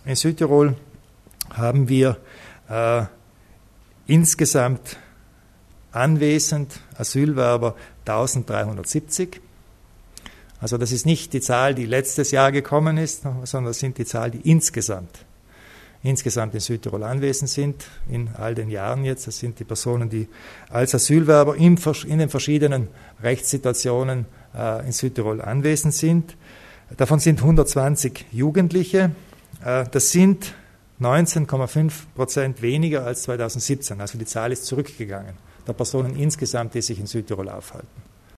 In Südtirol haben wir insgesamt anwesend Asylwerber 1370. Also das ist nicht die Zahl, die letztes Jahr gekommen ist, sondern das sind die Zahlen, die insgesamt in Südtirol anwesend sind, in all den Jahren jetzt. Das sind die Personen, die als Asylwerber in den verschiedenen Rechtssituationen in Südtirol anwesend sind. Davon sind 120 Jugendliche. Das sind 19,5% weniger als 2017. Also die Zahl ist zurückgegangen, der Personen insgesamt, die sich in Südtirol aufhalten.